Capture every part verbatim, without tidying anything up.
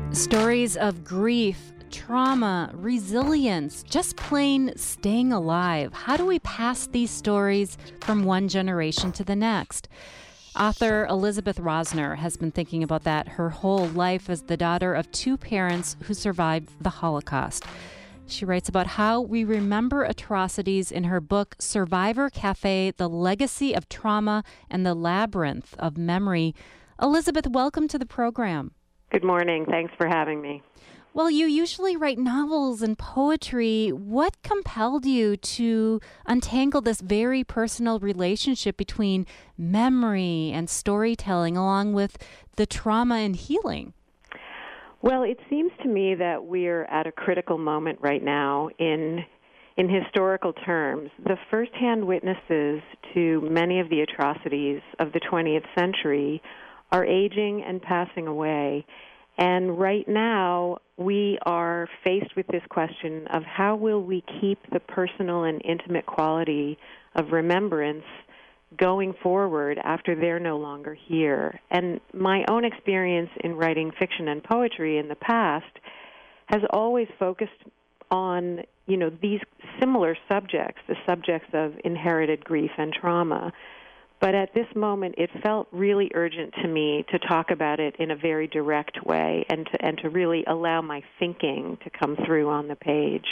Stories of grief, trauma, resilience, just plain staying alive. How do we pass these stories from one generation to the next? Author Elizabeth Rosner has been thinking about that her whole life as the daughter of two parents who survived the Holocaust. She writes about how we remember atrocities in her book, Survivor Cafe, The Legacy of Trauma and the Labyrinth of Memory. Elizabeth, welcome to the program. Good morning. Thanks for having me. Well, you usually write novels and poetry. What compelled you to untangle this very personal relationship between memory and storytelling, along with the trauma and healing? Well, it seems to me that we're at a critical moment right now in in historical terms. The firsthand witnesses to many of the atrocities of the twentieth century are aging and passing away. And right now, we are faced with this question of how will we keep the personal and intimate quality of remembrance going forward after they're no longer here. And my own experience in writing fiction and poetry in the past has always focused on, you know, these similar subjects, the subjects of inherited grief and trauma. But at this moment, it felt really urgent to me to talk about it in a very direct way and to, and to really allow my thinking to come through on the page.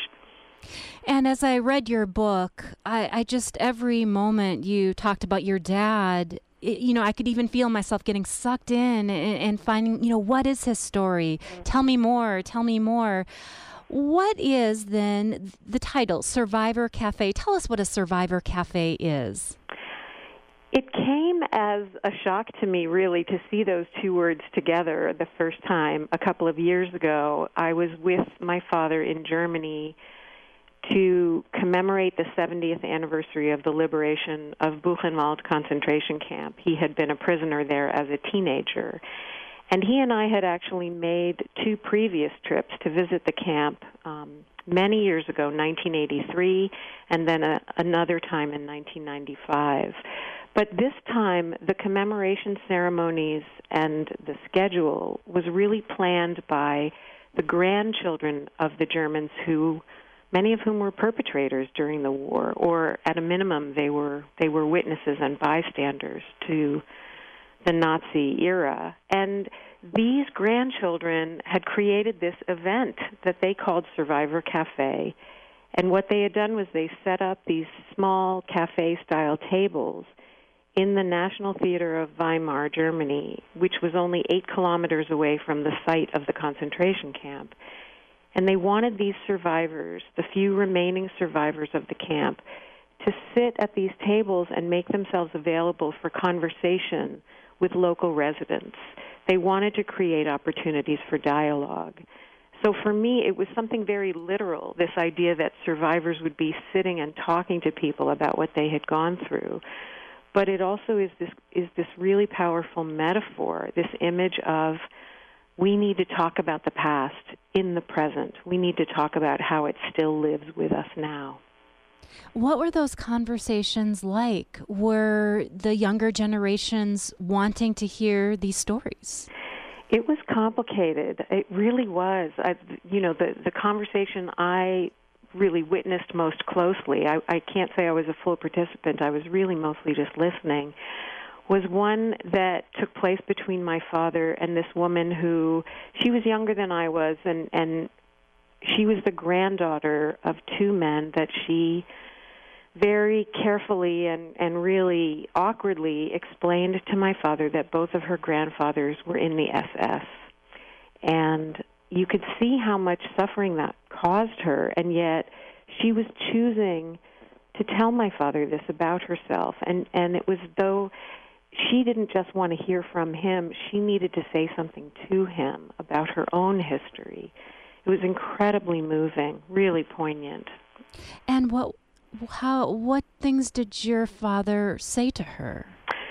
And as I read your book, I, I just, every moment you talked about your dad, it, you know, I could even feel myself getting sucked in and, and finding, you know, what is his story? Mm-hmm. Tell me more, tell me more. What is then the title, Survivor Cafe? Tell us what a Survivor Cafe is. It came as a shock to me, really, to see those two words together the first time a couple of years ago. I was with my father in Germany to commemorate the seventieth anniversary of the liberation of Buchenwald concentration camp. He had been a prisoner there as a teenager. And he and I had actually made two previous trips to visit the camp um, many years ago, nineteen eighty-three, and then a, another time in nineteen ninety-five. But this time, the commemoration ceremonies and the schedule was really planned by the grandchildren of the Germans, who, many of whom were perpetrators during the war, or at a minimum, they were they were witnesses and bystanders to the Nazi era. And these grandchildren had created this event that they called Survivor Cafe. And what they had done was they set up these small cafe-style tables in the National Theater of Weimar, Germany, which was only eight kilometers away from the site of the concentration camp. And they wanted these survivors, the few remaining survivors of the camp, to sit at these tables and make themselves available for conversation with local residents. They wanted to create opportunities for dialogue. So for me, it was something very literal, this idea that survivors would be sitting and talking to people about what they had gone through. But it also is this is this really powerful metaphor, this image of we need to talk about the past in the present. We need to talk about how it still lives with us now. What were those conversations like? Were the younger generations wanting to hear these stories? It was complicated. It really was. I, you know, the, the conversation I really witnessed most closely, I, I can't say I was a full participant, I was really mostly just listening, was one that took place between my father and this woman who, she was younger than I was, and, and she was the granddaughter of two men that she very carefully and, and really awkwardly explained to my father that both of her grandfathers were in the S S. And you could see how much suffering that caused her, and yet she was choosing to tell my father this about herself. And, and it was though she didn't just want to hear from him, she needed to say something to him about her own history. It was incredibly moving, really poignant. And what, how, what things did your father say to her?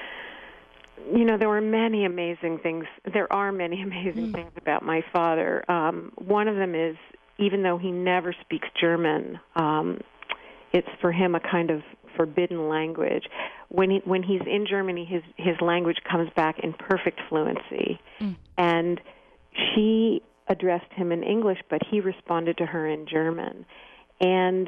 You know, there were many amazing things. There are many amazing mm. things about my father. Um, one of them is, even though he never speaks German, um, it's for him a kind of forbidden language. When he when he's in Germany, his his language comes back in perfect fluency. Mm. And she addressed him in English, but he responded to her in German. And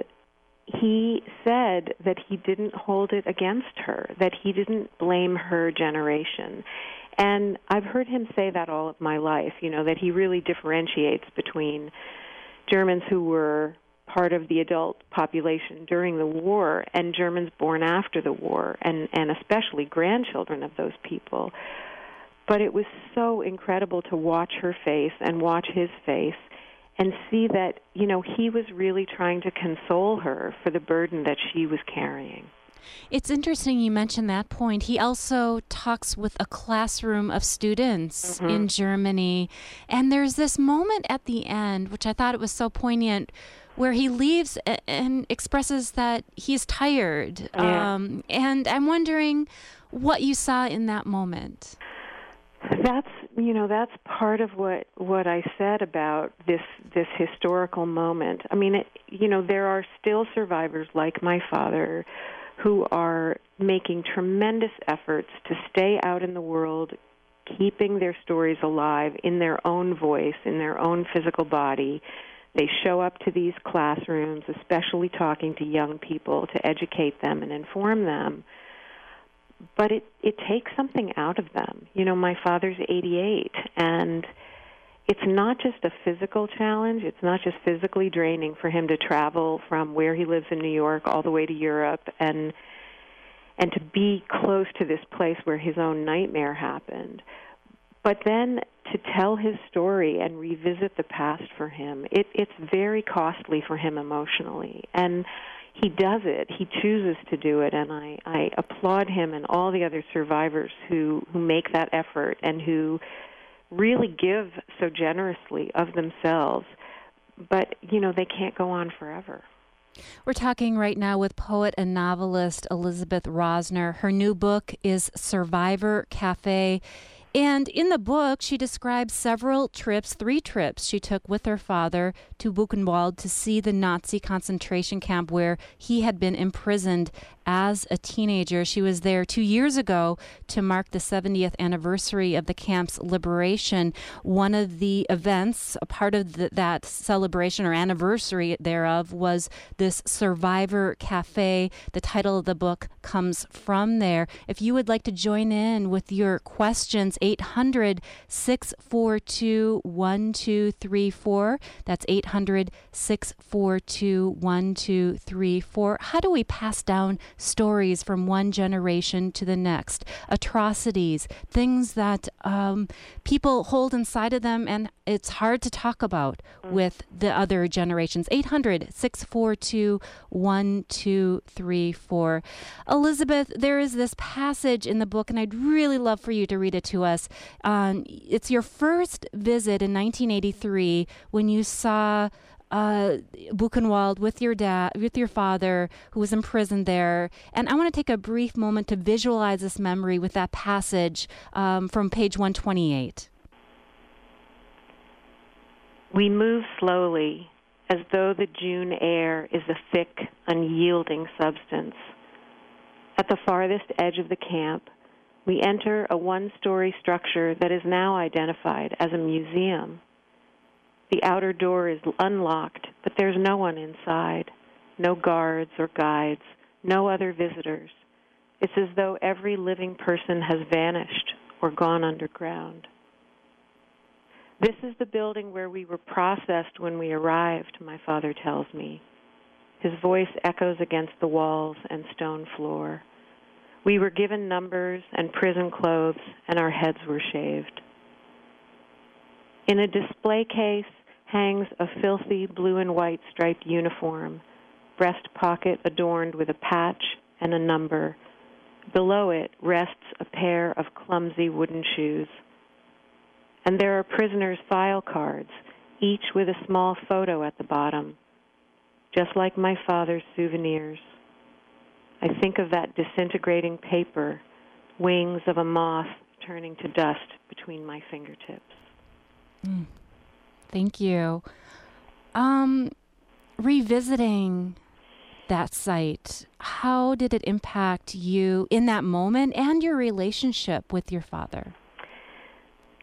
he said that he didn't hold it against her, that he didn't blame her generation. And I've heard him say that all of my life, you know, that he really differentiates between Germans who were part of the adult population during the war and Germans born after the war, and, and especially grandchildren of those people. But it was so incredible to watch her face and watch his face and see that, you know, he was really trying to console her for the burden that she was carrying. It's interesting you mentioned that point. He also talks with a classroom of students mm-hmm. in Germany. And there's this moment at the end, which I thought it was so poignant, where he leaves and expresses that he's tired. Yeah. Um, and I'm wondering what you saw in that moment. That's, you know, that's part of what, what I said about this this historical moment. I mean, it, you know, there are still survivors like my father who are making tremendous efforts to stay out in the world, keeping their stories alive in their own voice, in their own physical body. They show up to these classrooms, especially talking to young people, to educate them and inform them. But it, it takes something out of them. You know, my father's eighty-eight, and it's not just a physical challenge. It's not just physically draining for him to travel from where he lives in New York all the way to Europe and and to be close to this place where his own nightmare happened. But then to tell his story and revisit the past for him, it, it's very costly for him emotionally. And he does it. He chooses to do it, and I, I applaud him and all the other survivors who, who make that effort and who really give so generously of themselves. But, you know, they can't go on forever. We're talking right now with poet and novelist Elizabeth Rosner. Her new book is Survivor Cafe. And in the book, she describes several trips, three trips she took with her father to Buchenwald to see the Nazi concentration camp where he had been imprisoned as a teenager. She was there two years ago to mark the seventieth anniversary of the camp's liberation. One of the events, a part of the, that celebration or anniversary thereof, was this Survivor Cafe. The title of the book comes from there. If you would like to join in with your questions, eight hundred, six four two, one two three four. That's eight hundred, six four two, one two three four. How do we pass down stories from one generation to the next? Atrocities, things that um, people hold inside of them, and it's hard to talk about with the other generations. eight hundred, six four two, one two three four. Elizabeth, there is this passage in the book, and I'd really love for you to read it to us. Um, it's your first visit in nineteen eighty-three when you saw uh, Buchenwald with your dad, with your father, who was imprisoned there. And I want to take a brief moment to visualize this memory with that passage um, from page one twenty-eight. We move slowly, as though the June air is a thick, unyielding substance. At the farthest edge of the camp, we enter a one-story structure that is now identified as a museum. The outer door is unlocked, but there's no one inside, no guards or guides, no other visitors. It's as though every living person has vanished or gone underground. This is the building where we were processed when we arrived, my father tells me. His voice echoes against the walls and stone floor. We were given numbers and prison clothes, and our heads were shaved. In a display case hangs a filthy blue and white striped uniform, breast pocket adorned with a patch and a number. Below it rests a pair of clumsy wooden shoes. And there are prisoners' file cards, each with a small photo at the bottom, just like my father's souvenirs. I think of that disintegrating paper, wings of a moth turning to dust between my fingertips. Mm. Thank you. Um, revisiting that site, how did it impact you in that moment and your relationship with your father?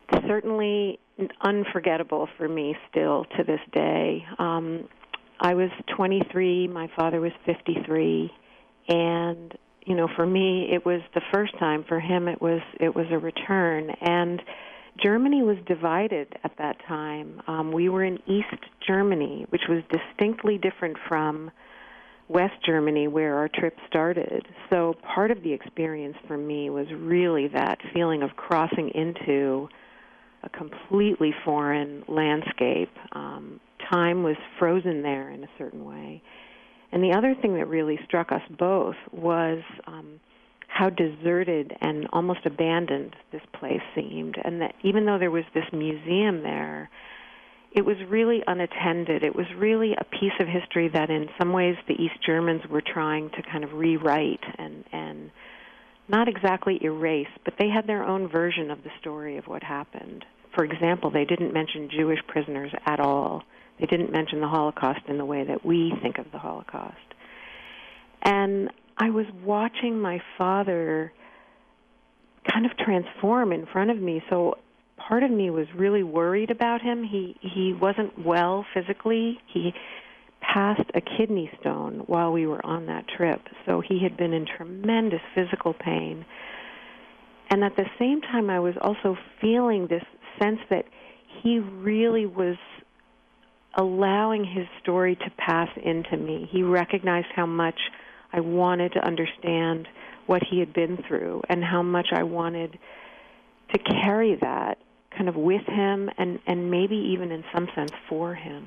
certainly unforgettable for me still to this day. Um, I was twenty-three, my father was fifty-three, and, you know, for me it was the first time. For him it was it was a return, and Germany was divided at that time. Um, we were in East Germany, which was distinctly different from West Germany, where our trip started. So part of the experience for me was really that feeling of crossing into a completely foreign landscape. Um, time was frozen there in a certain way. And the other thing that really struck us both was um, how deserted and almost abandoned this place seemed, and that even though there was this museum there, it was really unattended. It was really a piece of history that in some ways the East Germans were trying to kind of rewrite and, and not exactly erase, but they had their own version of the story of what happened. For example, they didn't mention Jewish prisoners at all. They didn't mention the Holocaust in the way that we think of the Holocaust. And I was watching my father kind of transform in front of me, so part of me was really worried about him. He he wasn't well physically. He passed a kidney stone while we were on that trip, so he had been in tremendous physical pain. And at the same time, I was also feeling this sense that he really was allowing his story to pass into me. He recognized how much I wanted to understand what he had been through and how much I wanted to carry that kind of with him and, and maybe even in some sense for him.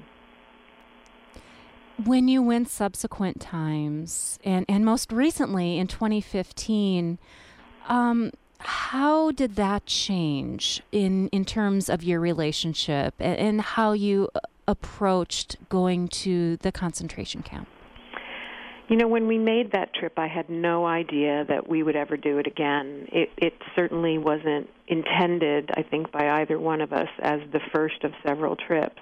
When you went subsequent times, and, and most recently in twenty fifteen, um, how did that change in, in terms of your relationship and, and how you approached going to the concentration camp? You know, when we made that trip, I had no idea that we would ever do it again. It, it certainly wasn't intended, I think, by either one of us as the first of several trips.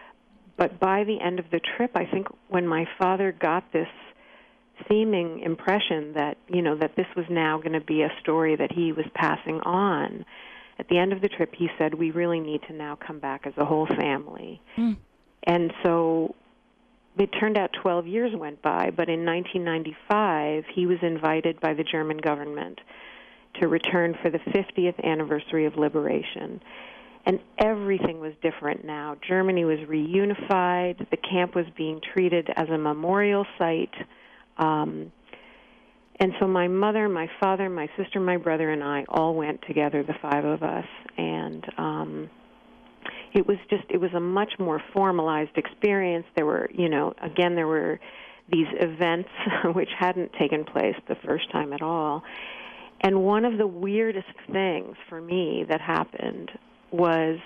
But by the end of the trip, I think when my father got this seeming impression that, you know, that this was now going to be a story that he was passing on, at the end of the trip he said, we really need to now come back as a whole family. Mm. And so it turned out twelve years went by, but in nineteen ninety-five, he was invited by the German government to return for the fiftieth anniversary of liberation. And everything was different now. Germany was reunified. The camp was being treated as a memorial site. Um, and so my mother, my father, my sister, my brother, and I all went together, the five of us, and um, it was just, it was a much more formalized experience. There were, you know, again, there were these events which hadn't taken place the first time at all. And one of the weirdest things for me that happened was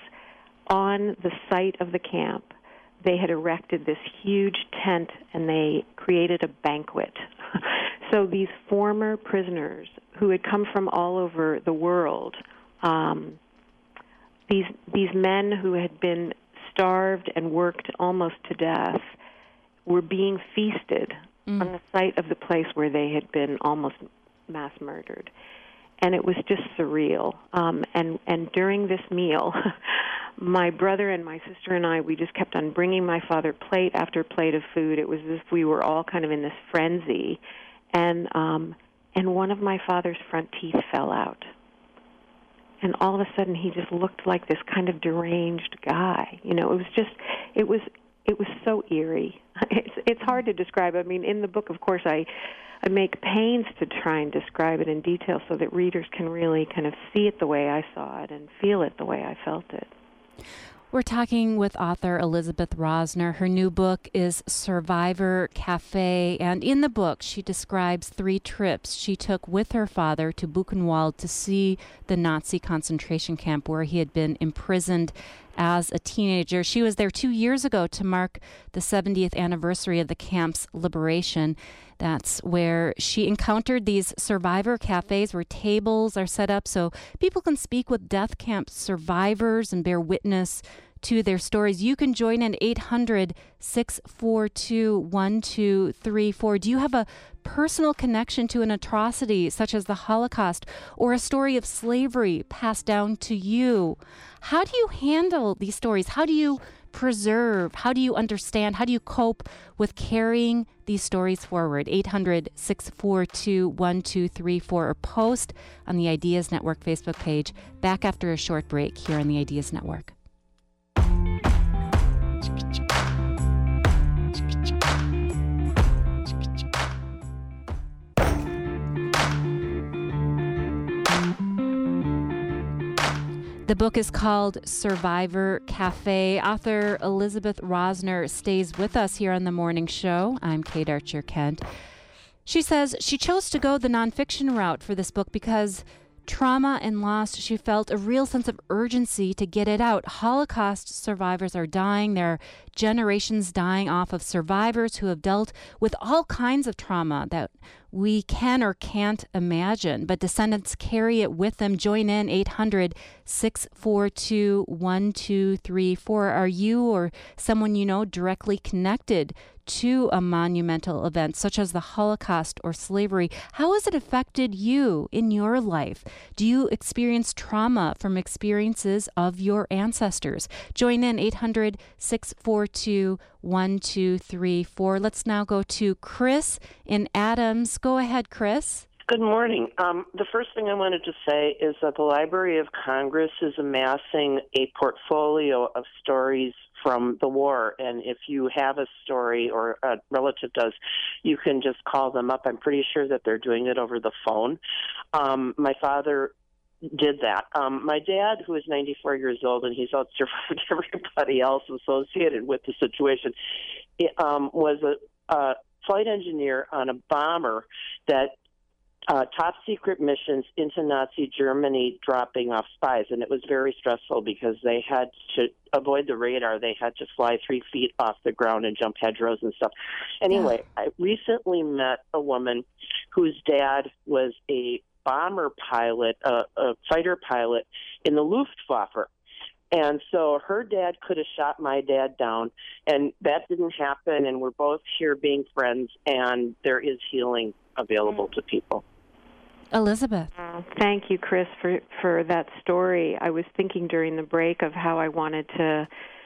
on the site of the camp, they had erected this huge tent and they created a banquet. So these former prisoners who had come from all over the world, um, These these men who had been starved and worked almost to death were being feasted mm. on the site of the place where they had been almost mass murdered. And it was just surreal. Um, and, and during this meal, my brother and my sister and I, we just kept on bringing my father plate after plate of food. It was as if we were all kind of in this frenzy. And um, and one of my father's front teeth fell out. And all of a sudden, he just looked like this kind of deranged guy. You know, it was just, it was, it was so eerie. It's, it's hard to describe. I mean, in the book, of course, I, I make pains to try and describe it in detail so that readers can really kind of see it the way I saw it and feel it the way I felt it. We're talking with author Elizabeth Rosner. Her new book is Survivor Cafe, and in the book she describes three trips she took with her father to Buchenwald to see the Nazi concentration camp where he had been imprisoned as a teenager. She was there two years ago to mark the seventieth anniversary of the camp's liberation. That's where she encountered these survivor cafes where tables are set up so people can speak with death camp survivors and bear witness to their stories. You can join in eight hundred, six four two, one two three four. Do you have a personal connection to an atrocity such as the Holocaust or a story of slavery passed down to you? How do you handle these stories? How do you preserve? How do you understand? How do you cope with carrying these stories forward? eight hundred, six four two, one two three four or post on the Ideas Network Facebook page. Back after a short break here on the Ideas Network. The book is called Survivor Cafe. Author Elizabeth Rosner stays with us here on the morning show. I'm Kate Archer Kent. She says she chose to go the nonfiction route for this book because trauma and loss, she felt a real sense of urgency to get it out. Holocaust survivors are dying. There are generations dying off of survivors who have dealt with all kinds of trauma that we can or can't imagine, but descendants carry it with them. Join in eight hundred, six four two, one two three four. Are you or someone you know directly connected to a monumental event such as the Holocaust or slavery? How has it affected you in your life? Do you experience trauma from experiences of your ancestors? Join in eight hundred, six four two, one two three four. Let's now go to Chris in Adams. Go ahead, Chris. Good morning. Um, the first thing I wanted to say is that the Library of Congress is amassing a portfolio of stories from the war, and if you have a story or a relative does, you can just call them up. I'm pretty sure that they're doing it over the phone. Um, my father did that. Um, my dad, who is ninety-four years old, and he's outsurvived everybody else associated with the situation, um, was a, a flight engineer on a bomber that Uh, top secret missions into Nazi Germany dropping off spies. And it was very stressful because they had to avoid the radar. They had to fly three feet off the ground and jump hedgerows and stuff. Anyway, yeah. I recently met a woman whose dad was a bomber pilot, a, a fighter pilot in the Luftwaffe. And so her dad could have shot my dad down, and that didn't happen, and we're both here being friends, and there is healing available to people. Elizabeth. Uh, thank you, Chris, for, for that story. I was thinking during the break of how I wanted to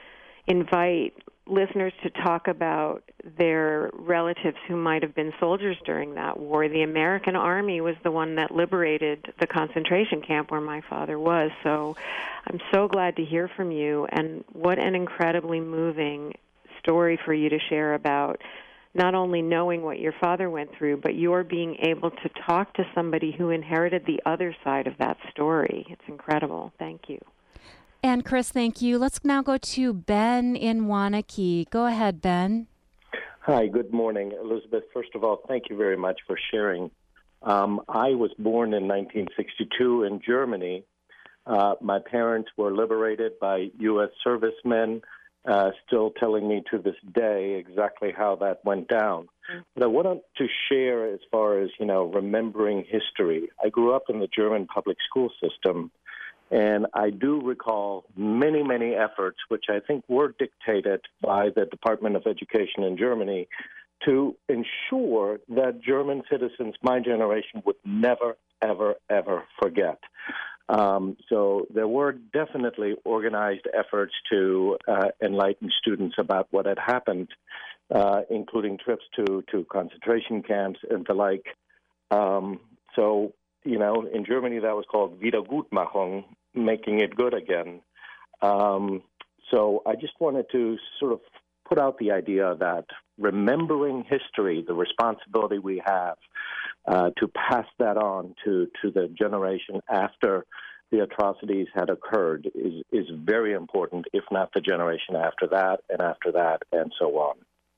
invite listeners to talk about their relatives who might have been soldiers during that war. The American Army was the one that liberated the concentration camp where my father was. So I'm so glad to hear from you, and what an incredibly moving story for you to share about not only knowing what your father went through, but you're being able to talk to somebody who inherited the other side of that story. It's incredible. Thank you. And Chris, thank you. Let's now go to Ben in Waunakee. Go ahead, Ben. Hi, good morning. Elizabeth, first of all, thank you very much for sharing. Um, I was born in nineteen sixty-two in Germany. Uh, my parents were liberated by U S servicemen, uh, still telling me to this day exactly how that went down. But I wanted to share as far as, you know, remembering history. I grew up in the German public school system, and I do recall many, many efforts, which I think were dictated by the Department of Education in Germany, to ensure that German citizens, my generation, would never, ever, ever forget. Um, so there were definitely organized efforts to uh, enlighten students about what had happened, uh, including trips to, to concentration camps and the like. Um, so, you know, in Germany that was called Wiedergutmachung, making it good again. Um, so I just wanted to sort of put out the idea that remembering history, the responsibility we have uh, to pass that on to, to the generation after the atrocities had occurred is, is very important, if not the generation after that and after that and so on.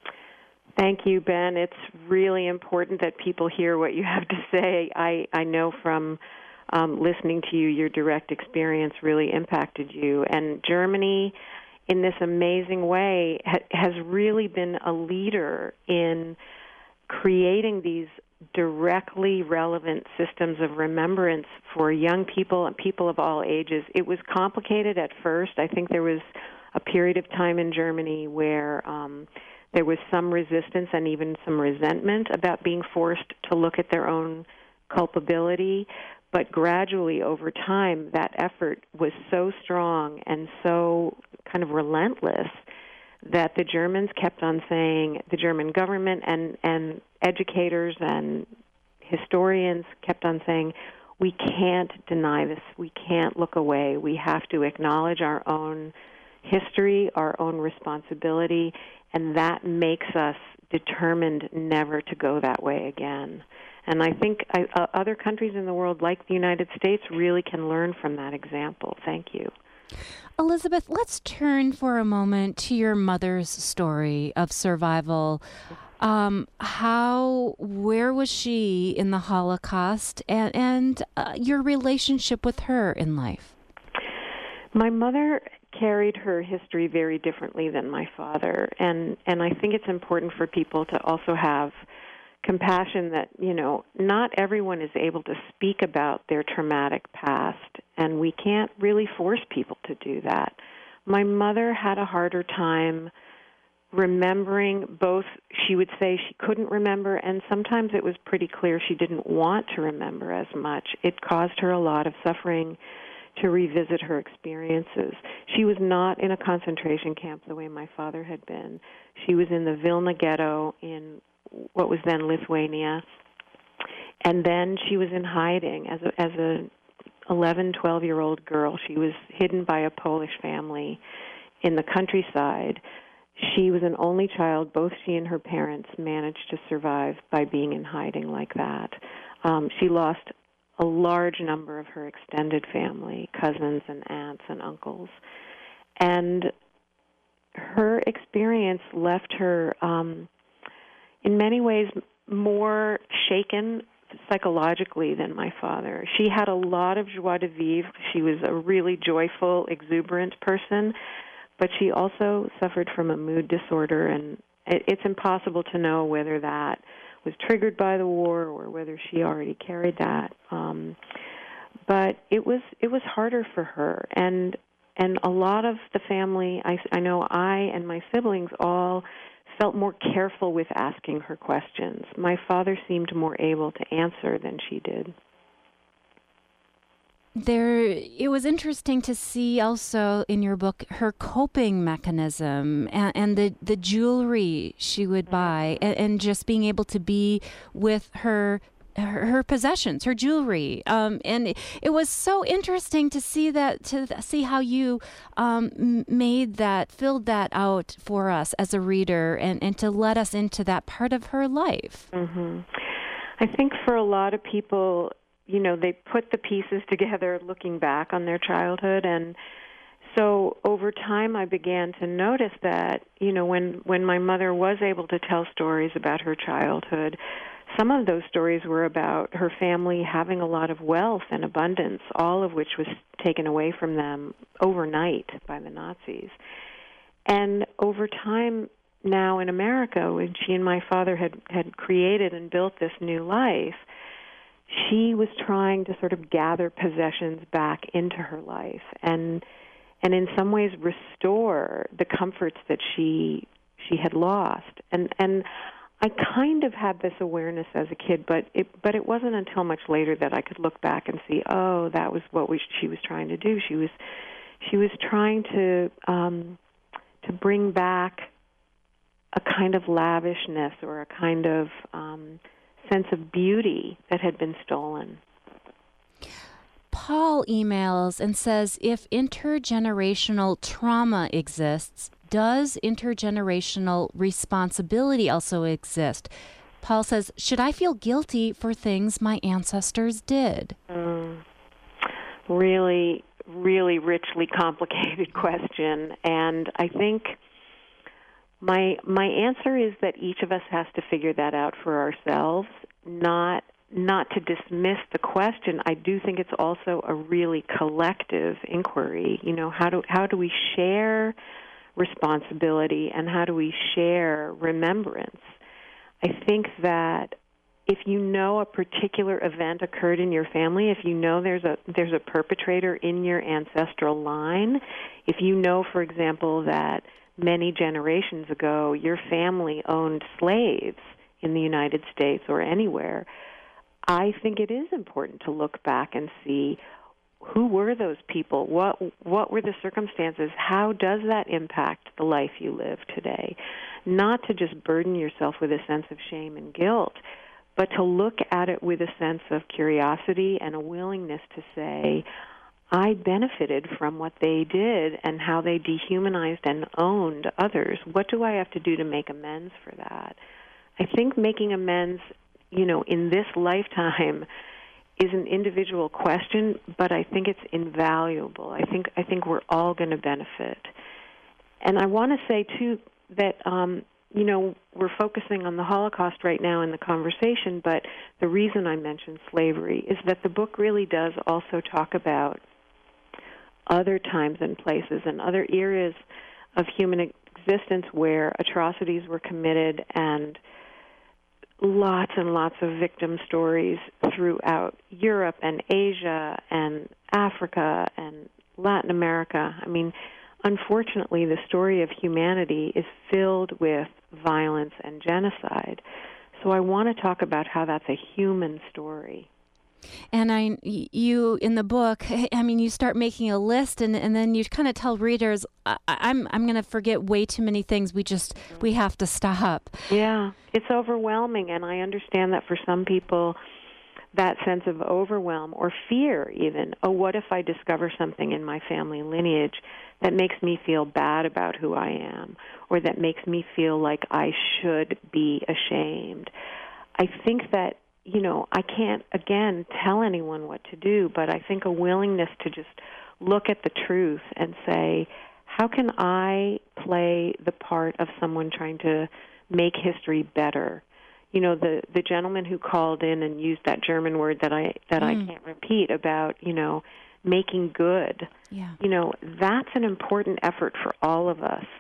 Thank you, Ben. It's really important that people hear what you have to say. I, I know from um, listening to you, your direct experience really impacted you. And Germany, in this amazing way, ha- has really been a leader in creating these directly relevant systems of remembrance for young people and people of all ages. It was complicated at first. I think there was a period of time in Germany where um, there was some resistance and even some resentment about being forced to look at their own culpability. But gradually, over time, that effort was so strong and so kind of relentless that the Germans kept on saying, the German government and, and educators and historians kept on saying, we can't deny this. We can't look away. We have to acknowledge our own history, our own responsibility, and that makes us determined never to go that way again. And I think I, uh, other countries in the world, like the United States, really can learn from that example. Thank you. Elizabeth, let's turn for a moment to your mother's story of survival. Um, how, where was she in the Holocaust, and, and uh, your relationship with her in life? My mother carried her history very differently than my father, and, and I think it's important for people to also have compassion that, you know, not everyone is able to speak about their traumatic past, and we can't really force people to do that. My mother had a harder time remembering. Both, she would say she couldn't remember, and sometimes it was pretty clear she didn't want to remember as much. It caused her a lot of suffering to revisit her experiences. She was not in a concentration camp the way my father had been. She was in the Vilna ghetto in what was then Lithuania, and then she was in hiding as a, as a eleven, twelve-year-old girl. She was hidden by a Polish family in the countryside. She was an only child. Both she and her parents managed to survive by being in hiding like that. Um, she lost a large number of her extended family, cousins and aunts and uncles. And her experience left her, um, in many ways, more shaken psychologically than my father. She had a lot of joie de vivre. She was a really joyful, exuberant person, but she also suffered from a mood disorder, and it's impossible to know whether that was triggered by the war or whether she already carried that. Um, but it was it was harder for her, and and a lot of the family, I, I know I and my siblings all felt more careful with asking her questions. My father seemed more able to answer than she did. There, it was interesting to see also in your book her coping mechanism and, and the, the jewelry she would buy, and, and just being able to be with her her, her possessions, her jewelry. Um, and it, it was so interesting to see that, to see how you um, made that, filled that out for us as a reader, and, and to let us into that part of her life. Mm-hmm. I think for a lot of people, you know, they put the pieces together looking back on their childhood. And so over time I began to notice that, you know, when, when my mother was able to tell stories about her childhood, some of those stories were about her family having a lot of wealth and abundance, all of which was taken away from them overnight by the Nazis. And over time now in America, when she and my father had, had created and built this new life, she was trying to sort of gather possessions back into her life and and in some ways restore the comforts that she she had lost. And and I kind of had this awareness as a kid, but it but it wasn't until much later that I could look back and see, oh, that was what we, she was trying to do. She was she was trying to um, to bring back a kind of lavishness or a kind of um, sense of beauty that had been stolen. Paul emails and says, if intergenerational trauma exists, does intergenerational responsibility also exist? Paul says, should I feel guilty for things my ancestors did? Mm, really, really richly complicated question. And I think My my answer is that each of us has to figure that out for ourselves, not not to dismiss the question. I do think it's also a really collective inquiry. You know, how do how do we share responsibility and how do we share remembrance? I think that if you know a particular event occurred in your family, if you know there's a there's a perpetrator in your ancestral line, if you know, for example, that many generations ago your family owned slaves in the United States or anywhere, I think it is important to look back and see who were those people, what what were the circumstances, how does that impact the life you live today? Not to just burden yourself with a sense of shame and guilt, but to look at it with a sense of curiosity and a willingness to say, I benefited from what they did and how they dehumanized and owned others. What do I have to do to make amends for that? I think making amends, you know, in this lifetime is an individual question, but I think it's invaluable. I think I think we're all going to benefit. And I want to say, too, that, um, you know, we're focusing on the Holocaust right now in the conversation, but the reason I mentioned slavery is that the book really does also talk about other times and places and other eras of human existence where atrocities were committed, and lots and lots of victim stories throughout Europe and Asia and Africa and Latin America. I mean, unfortunately, the story of humanity is filled with violence and genocide. So I want to talk about how that's a human story. And I, you in the book, I mean, you start making a list, and, and then you kind of tell readers, I, I'm I'm going to forget way too many things. We just we have to stop. Yeah, it's overwhelming, and I understand that for some people, that sense of overwhelm or fear, even. Oh, what if I discover something in my family lineage that makes me feel bad about who I am, or that makes me feel like I should be ashamed? I think that, you know, I can't, again, tell anyone what to do, but I think a willingness to just look at the truth and say, how can I play the part of someone trying to make history better? You know, the, the gentleman who called in and used that German word that I that mm. I can't repeat about, you know, making good. Yeah. You know, that's an important effort for all of us.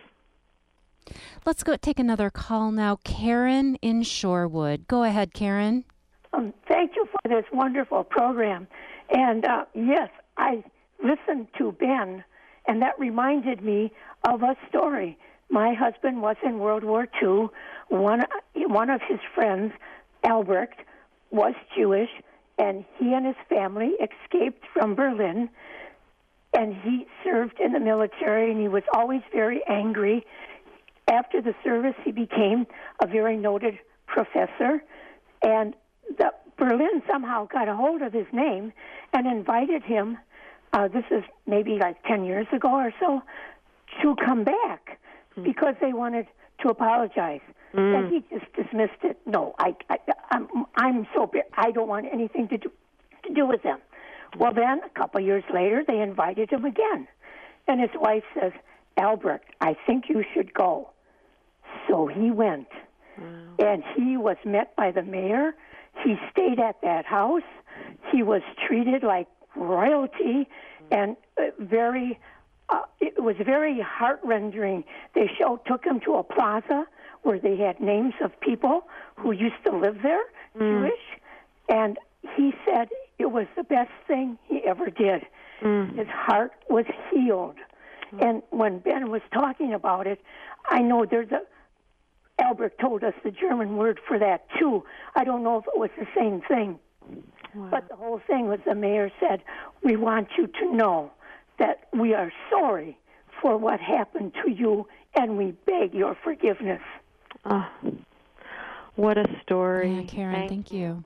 Let's go take another call now. Karen in Shorewood. Go ahead, Karen. Um, thank you for this wonderful program. And, uh, yes, I listened to Ben, and that reminded me of a story. My husband was in World War Two. One, one of his friends, Albrecht, was Jewish, and he and his family escaped from Berlin, and he served in the military, and he was always very angry. After the service, he became a very noted professor, and the Berlin somehow got a hold of his name and invited him, uh, this is maybe like ten years ago or so, to come back mm. because they wanted to apologize. Mm. And he just dismissed it. No, I, I, I'm, I'm so I don't want anything to do, to do with them. Well, then, a couple years later, they invited him again. And his wife says, Albrecht, I think you should go. So he went. Wow. And he was met by the mayor. He stayed at that house. He was treated like royalty, and uh, very, uh, it was very heart-rending. They show, took him to a plaza where they had names of people who used to live there, mm. Jewish, and he said it was the best thing he ever did. Mm. His heart was healed. Mm. And when Ben was talking about it, I know there's a, Albrecht told us the German word for that, too. I don't know if it was the same thing. Wow. But the whole thing was the mayor said, we want you to know that we are sorry for what happened to you, and we beg your forgiveness. Oh, what a story. Yeah, Karen, thank, thank you.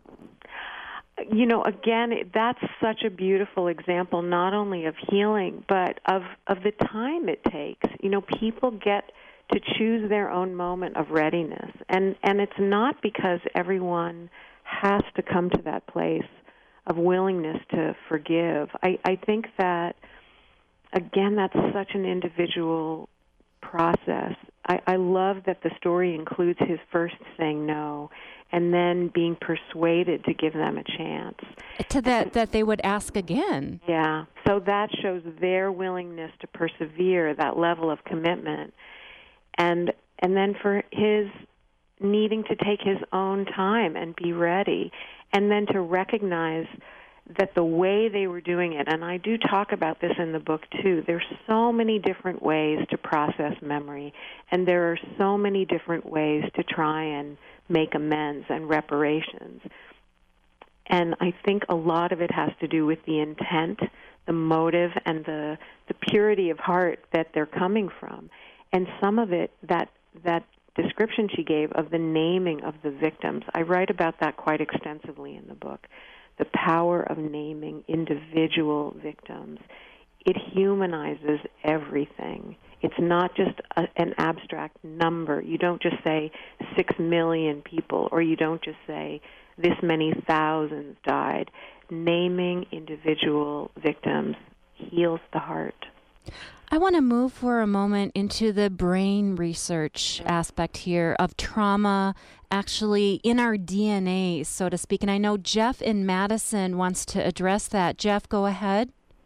You know, again, that's such a beautiful example, not only of healing, but of, of the time it takes. You know, people get to choose their own moment of readiness. And, and it's not because everyone has to come to that place of willingness to forgive. I, I think that, again, that's such an individual process. I, I love that the story includes his first saying no and then being persuaded to give them a chance. To that, that they would ask again. Yeah. So that shows their willingness to persevere, that level of commitment. And and then for his needing to take his own time and be ready, and then to recognize that the way they were doing it, and I do talk about this in the book too, there's so many different ways to process memory, and there are so many different ways to try and make amends and reparations. And I think a lot of it has to do with the intent, the motive, and the the purity of heart that they're coming from. And some of it, that that description she gave of the naming of the victims, I write about that quite extensively in the book. The power of naming individual victims. It humanizes everything. It's not just a, an abstract number. You don't just say six million people, or you don't just say this many thousands died. Naming individual victims heals the heart. I want to move for a moment into the brain research aspect here of trauma actually in our D N A, so to speak. And I know Jeff in Madison wants to address that. Jeff, go ahead.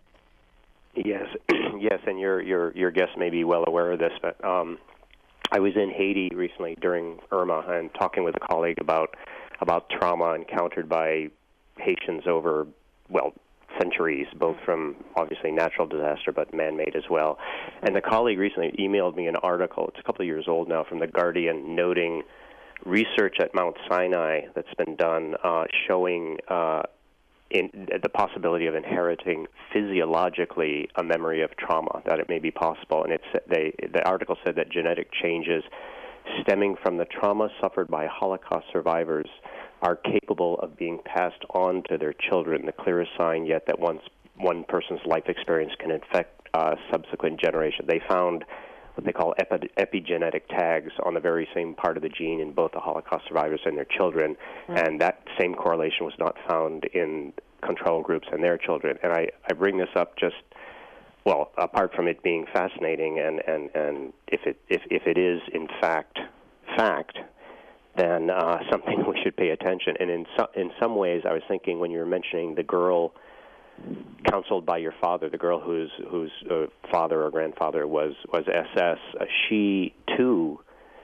Yes, yes, and your your your guest may be well aware of this, but um, I was in Haiti recently during Irma and talking with a colleague about about trauma encountered by Haitians over, well, centuries, both from obviously natural disaster but man-made as well. And the colleague recently emailed me an article, it's a couple of years old now, from The Guardian, noting research at Mount Sinai that's been done uh, showing uh, in, the possibility of inheriting physiologically a memory of trauma, that it may be possible. And it's, they, the article said that genetic changes stemming from the trauma suffered by Holocaust survivors are capable of being passed on to their children, the clearest sign yet that once one person's life experience can infect uh, subsequent generations. They found what they call epi- epigenetic tags on the very same part of the gene in both the Holocaust survivors and their children, mm-hmm. and that same correlation was not found in control groups and their children. And I, I bring this up just, well, apart from it being fascinating, and, and, and if it if, if it is in fact fact, then uh, something we should pay attention. And in so, in some ways, I was thinking when you were mentioning the girl counseled by your father, the girl whose whose uh, father or grandfather was was S S, uh, she too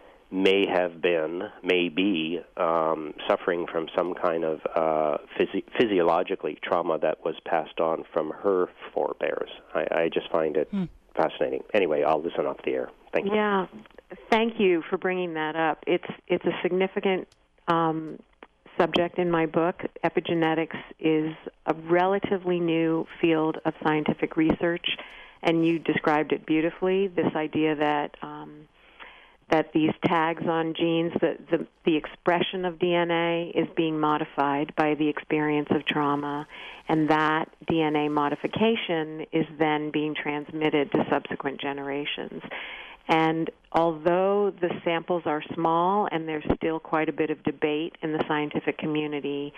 may have been, may be um, suffering from some kind of uh, physi- physiologically trauma that was passed on from her forebears. I, I just find it hmm. fascinating. Anyway, I'll listen off the air. Thank you. Yeah. Thank you for bringing that up. It's it's a significant um, subject in my book. Epigenetics is a relatively new field of scientific research, and you described it beautifully, this idea that um, that these tags on genes, the, the, the expression of D N A is being modified by the experience of trauma, and that D N A modification is then being transmitted to subsequent generations. And although the samples are small and there's still quite a bit of debate in the scientific community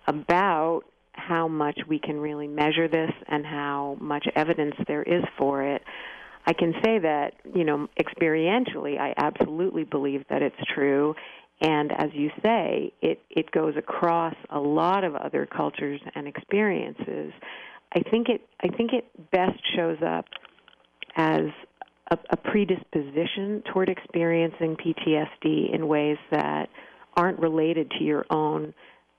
about how much we can really measure this and how much evidence there is for it, I can say that, you know, experientially, I absolutely believe that it's true. And as you say, it, it goes across a lot of other cultures and experiences. I think it I think it best shows up as A, a predisposition toward experiencing P T S D in ways that aren't related to your own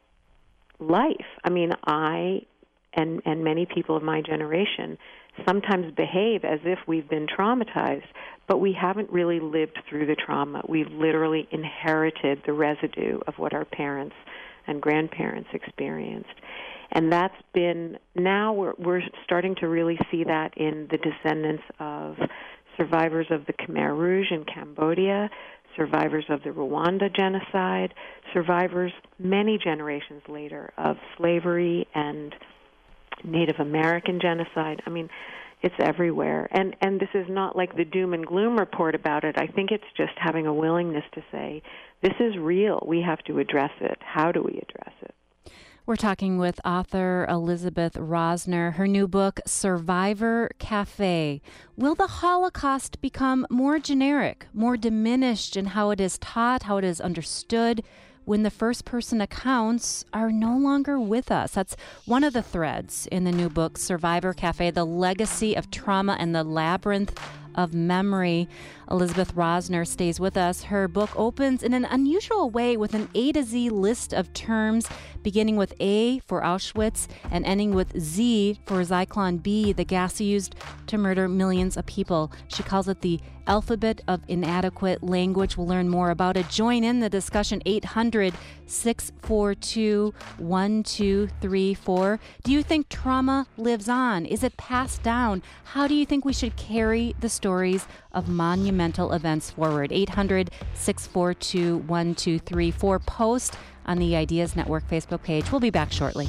life. I mean, I and and many people of my generation sometimes behave as if we've been traumatized, but we haven't really lived through the trauma. We've literally inherited the residue of what our parents and grandparents experienced. And that's been, now we're, we're starting to really see that in the descendants of survivors of the Khmer Rouge in Cambodia, survivors of the Rwanda genocide, survivors many generations later of slavery and Native American genocide. I mean, it's everywhere. And and this is not like the doom and gloom report about it. I think it's just having a willingness to say, this is real. We have to address it. How do we address it? We're talking with author Elizabeth Rosner. Her new book, Survivor Cafe. Will the Holocaust become more generic, more diminished in how it is taught, how it is understood, when the first-person accounts are no longer with us? That's one of the threads in the new book, Survivor Cafe, The Legacy of Trauma and the Labyrinth of Memory. Elizabeth Rosner stays with us. Her book opens in an unusual way with an A to Z list of terms, beginning with A for Auschwitz and ending with Z for Zyklon B, the gas used to murder millions of people. She calls it the alphabet of inadequate language. We'll learn more about it. Join in the discussion, eight hundred, six four two, one two three four. Do you think trauma lives on? Is it passed down? How do you think we should carry the stories of monumental events forward? eight hundred, six four two, one two three four. Post on the Ideas Network Facebook page. We'll be back shortly.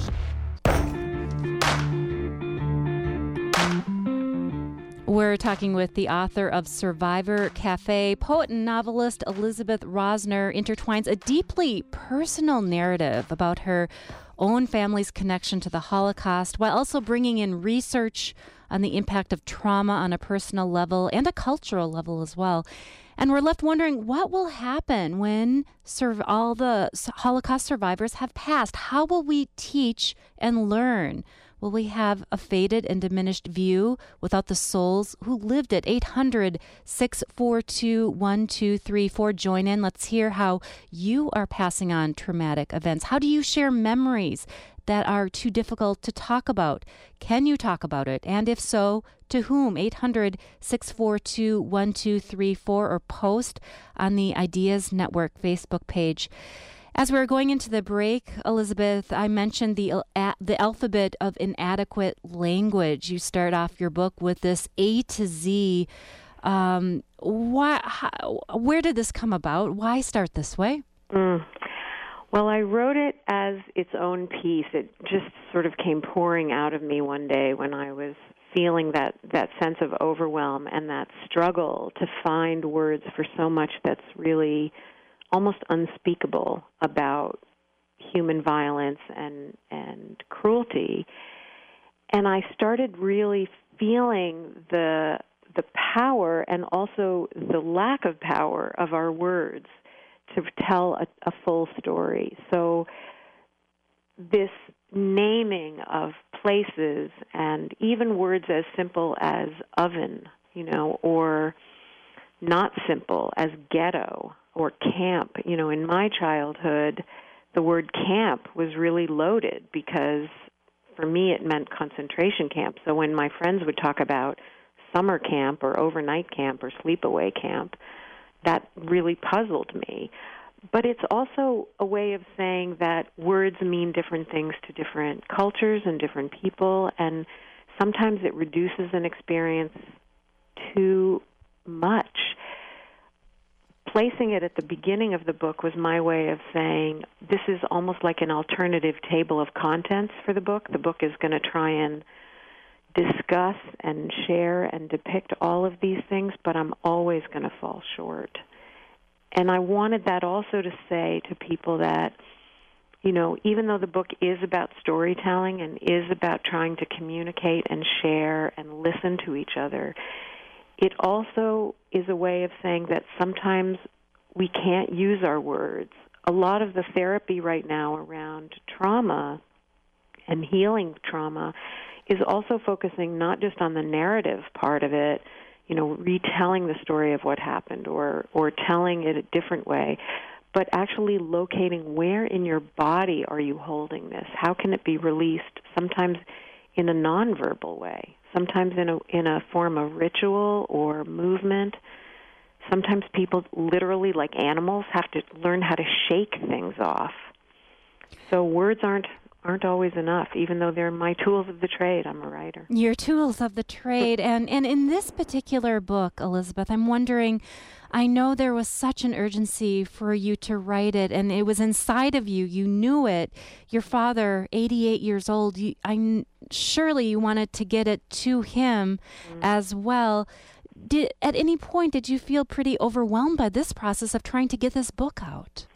We're talking with the author of Survivor Cafe. Poet and novelist Elizabeth Rosner intertwines a deeply personal narrative about her own family's connection to the Holocaust while also bringing in research on the impact of trauma on a personal level and a cultural level as well. And we're left wondering what will happen when sur- all the Holocaust survivors have passed. How will we teach and learn? Will we have a faded and diminished view without the souls who lived it? eight hundred, six four two, one two three four. Join in. Let's hear how you are passing on traumatic events. How do you share memories that are too difficult to talk about? Can you talk about it? And if so, to whom? eight hundred, six four two, one two three four or post on the Ideas Network Facebook page. As we were going into the break, Elizabeth, I mentioned the uh, the alphabet of inadequate language. You start off your book with this A to Z. Um, why, how, where did this come about? Why start this way? Mm. Well, I wrote it as its own piece. It just sort of came pouring out of me one day when I was feeling that, that sense of overwhelm and that struggle to find words for so much that's really almost unspeakable about human violence and, and cruelty. And I started really feeling the the power and also the lack of power of our words to tell a, a full story. So this naming of places and even words as simple as oven, you know, or not simple as ghetto or camp. You know, in my childhood, the word camp was really loaded because for me it meant concentration camp. So when my friends would talk about summer camp or overnight camp or sleepaway camp, that really puzzled me. But it's also a way of saying that words mean different things to different cultures and different people, and sometimes it reduces an experience too much. Placing it at the beginning of the book was my way of saying this is almost like an alternative table of contents for the book. The book is going to try and discuss and share and depict all of these things, but I'm always going to fall short. And I wanted that also to say to people that, you know, even though the book is about storytelling and is about trying to communicate and share and listen to each other, it also is a way of saying that sometimes we can't use our words. A lot of the therapy right now around trauma and healing trauma is also focusing not just on the narrative part of it, you know, retelling the story of what happened or, or telling it a different way, but actually locating where in your body are you holding this? How can it be released? Sometimes in a nonverbal way, sometimes in a in a form of ritual or movement. Sometimes people literally, like animals, have to learn how to shake things off. So words aren't aren't always enough, even though they're my tools of the trade. I'm a writer. Your tools of the trade. And, and in this particular book, Elizabeth, I'm wondering, I know there was such an urgency for you to write it, and it was inside of you. You knew it. Your father, eighty-eight years old, you, I, surely you wanted to get it to him mm. as well. Did, at any point, did you feel pretty overwhelmed by this process of trying to get this book out?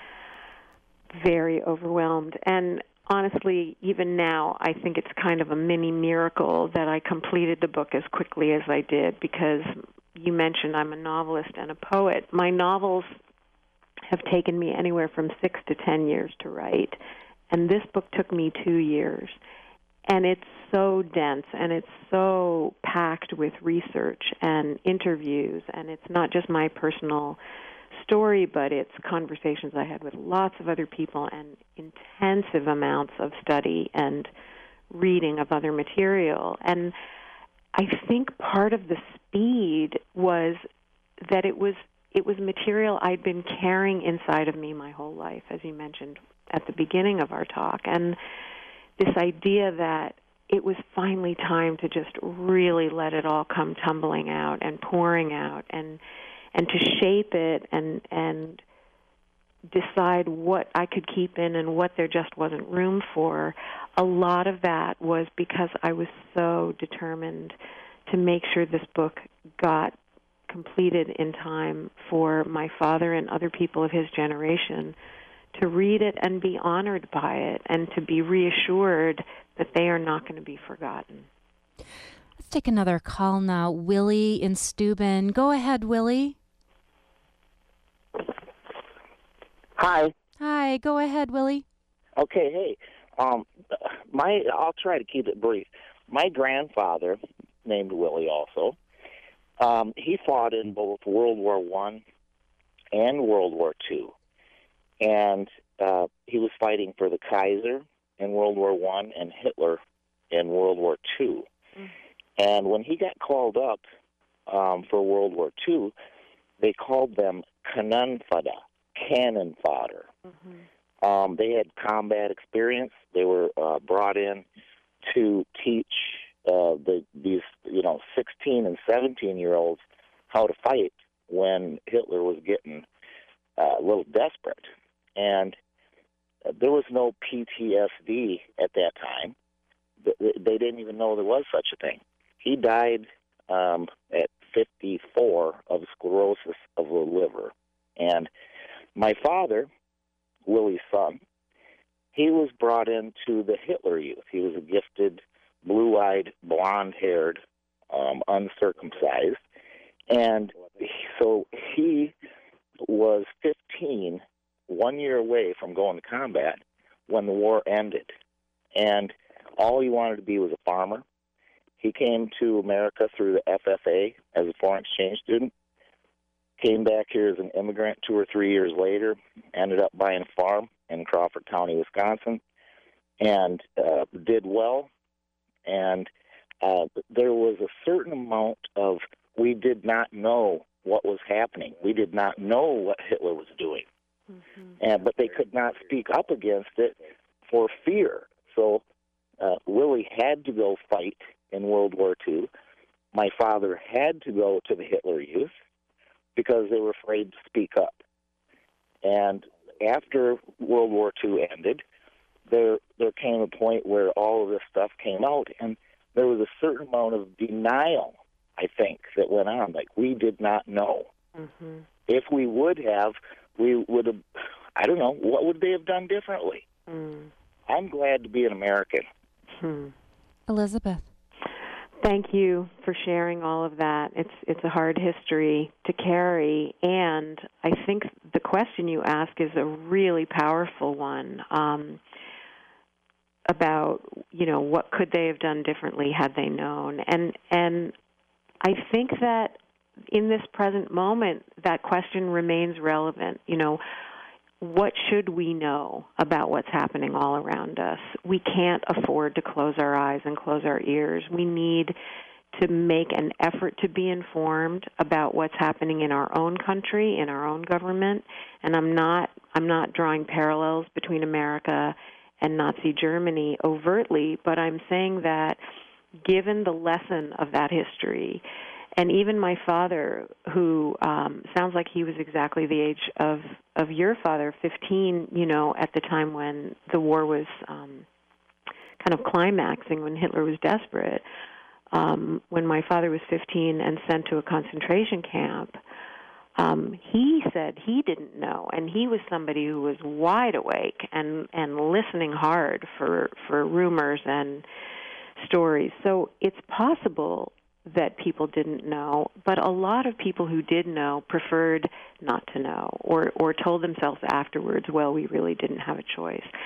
Very overwhelmed. And honestly, even now, I think it's kind of a mini miracle that I completed the book as quickly as I did, because you mentioned I'm a novelist and a poet. My novels have taken me anywhere from six to ten years to write, and this book took me two years. and it's so dense, and it's so packed with research and interviews, and it's not just my personal story, but it's conversations I had with lots of other people and intensive amounts of study and reading of other material. And I think part of the speed was that it was it was material I'd been carrying inside of me my whole life, as you mentioned at the beginning of our talk. And this idea that it was finally time to just really let it all come tumbling out and pouring out, and and to shape it and and decide what I could keep in and what there just wasn't room for. A lot of that was because I was so determined to make sure this book got completed in time for my father and other people of his generation to read it and be honored by it, and to be reassured that they are not going to be forgotten. Let's take another call now. Willie in Steuben. Go ahead, Willie. Hi. Hi, go ahead, Willie. Okay, hey. Um, my I'll try to keep it brief. My grandfather, named Willie also, um, he fought in both World War One and World War Two. And uh, he was fighting for the Kaiser in World War One and Hitler in World War Two. Mm. And when he got called up um, for World War Two, they called them Kanunfada, cannon fodder. Mm-hmm. Um, they had combat experience. They were uh, brought in to teach uh, the, these, you know, sixteen and seventeen-year-olds how to fight when Hitler was getting uh, a little desperate. And there was no P T S D at that time. They didn't even know there was such a thing. He died um, at fifty-four of sclerosis of the liver. And my father, Willie's son, he was brought into the Hitler Youth. He was a gifted, blue-eyed, blonde-haired, um, uncircumcised. And so he was fifteen, one year away from going to combat when the war ended. And all he wanted to be was a farmer. He came to America through the F F A as a foreign exchange student, came back here as an immigrant two or three years later, ended up buying a farm in Crawford County, Wisconsin, and uh, did well. And uh, there was a certain amount of, we did not know what was happening. We did not know what Hitler was doing. Mm-hmm. And, but they could not speak up against it for fear. So uh, Willie had to go fight in World War Two. My father had to go to the Hitler Youth because they were afraid to speak up. And after World War Two ended, there there came a point where all of this stuff came out, and there was a certain amount of denial, I think, that went on. Like, we did not know. Mm-hmm. If we would have, we would have, I don't know, what would they have done differently? Mm. I'm glad to be an American. Hmm. Elizabeth. Thank you for sharing all of that. It's it's a hard history to carry, and I think the question you ask is a really powerful one um, about, you know, what could they have done differently had they known. And and I think that in this present moment, that question remains relevant. You know, what should we know about what's happening all around us? We can't afford to close our eyes and close our ears. We need to make an effort to be informed about what's happening in our own country, in our own government. And I'm not I'm not drawing parallels between America and Nazi Germany overtly, but I'm saying that given the lesson of that history, and even my father, who um, sounds like he was exactly the age of, of your father, fifteen, you know, at the time when the war was um, kind of climaxing, when Hitler was desperate. Um, when my father was fifteen and sent to a concentration camp, um, he said he didn't know, and he was somebody who was wide awake and, and listening hard for, for rumors and stories. So it's possible that people didn't know, but a lot of people who did know preferred not to know, or, or told themselves afterwards, well, we really didn't have a choice.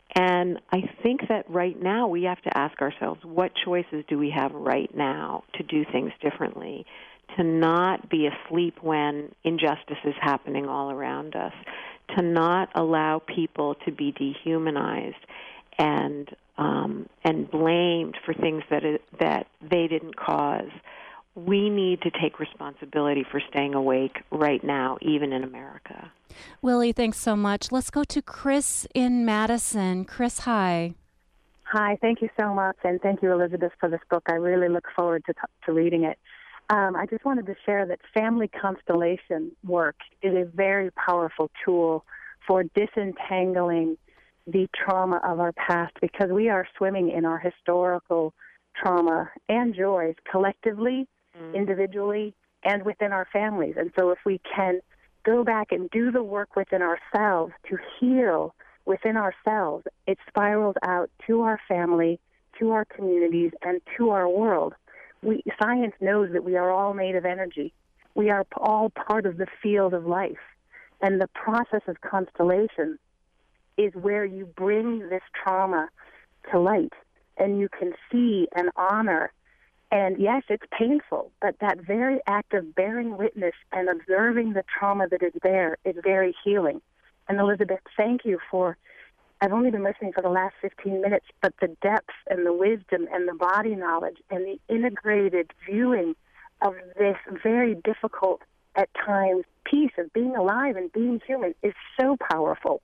And I think that right now we have to ask ourselves, what choices do we have right now to do things differently, to not be asleep when injustice is happening all around us, to not allow people to be dehumanized and um, and blamed for things that it, that they didn't cause. We need to take responsibility for staying awake right now, even in America. Willie, thanks so much. Let's go to Chris in Madison. Chris, hi. Hi, thank you so much, and thank you, Elizabeth, for this book. I really look forward to, t- to reading it. Um, I just wanted to share that family constellation work is a very powerful tool for disentangling the trauma of our past, because we are swimming in our historical trauma and joys collectively, individually, and within our families. And so if we can go back and do the work within ourselves to heal within ourselves, it spirals out to our family, to our communities, and to our world. We, science knows that we are all made of energy. We are all part of the field of life. And the process of constellation is where you bring this trauma to light, and you can see and honor. And yes, it's painful, but that very act of bearing witness and observing the trauma that is there is very healing. And Elizabeth, thank you for, I've only been listening for the last fifteen minutes, but the depth and the wisdom and the body knowledge and the integrated viewing of this very difficult, at times, piece of being alive and being human is so powerful.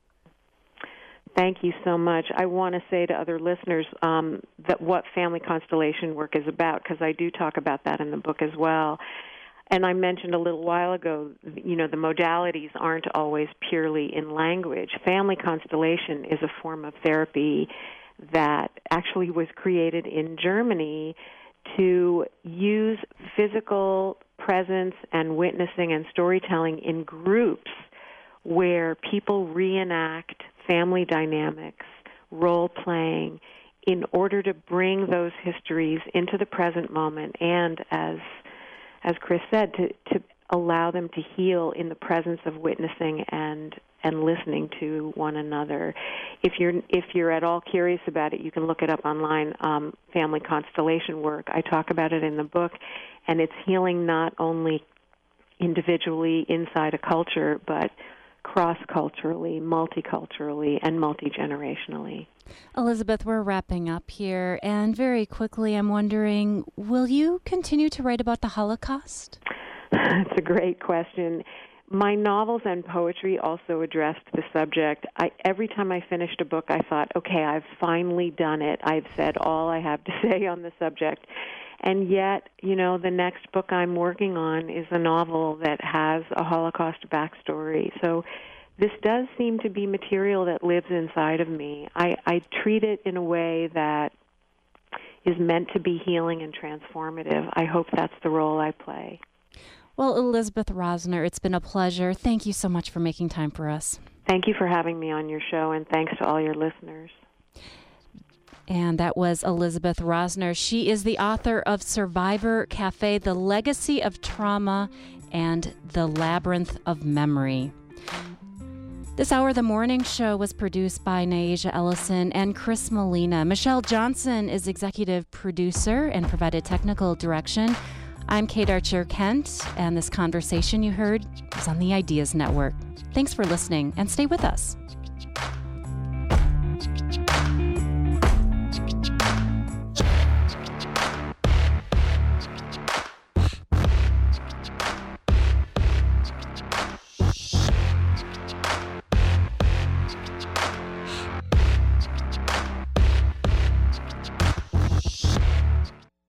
Thank you so much. I want to say to other listeners um, that what family constellation work is about, because I do talk about that in the book as well. And I mentioned a little while ago, you know, the modalities aren't always purely in language. Family constellation is a form of therapy that actually was created in Germany to use physical presence and witnessing and storytelling in groups where people reenact family dynamics, role-playing, in order to bring those histories into the present moment and, as as Chris said, to, to allow them to heal in the presence of witnessing and and listening to one another. If you're if you're at all curious about it, you can look it up online, um, family constellation work. I talk about it in the book, and it's healing not only individually inside a culture, but cross-culturally, multiculturally, and multi-generationally. Elizabeth, we're wrapping up here, and very quickly I'm wondering, will you continue to write about the Holocaust? That's a great question. My novels and poetry also addressed the subject. I, every time I finished a book, I thought, okay, I've finally done it. I've said all I have to say on the subject. And yet, you know, the next book I'm working on is a novel that has a Holocaust backstory. So this does seem to be material that lives inside of me. I, I treat it in a way that is meant to be healing and transformative. I hope that's the role I play. Well, Elizabeth Rosner, it's been a pleasure. Thank you so much for making time for us. Thank you for having me on your show, and thanks to all your listeners. And that was Elizabeth Rosner. She is the author of Survivor Cafe, The Legacy of Trauma, and The Labyrinth of Memory. This hour, The Morning Show was produced by Naisha Ellison and Chris Molina. Michelle Johnson is executive producer and provided technical direction. I'm Kate Archer-Kent, and this conversation you heard is on the Ideas Network. Thanks for listening, and stay with us.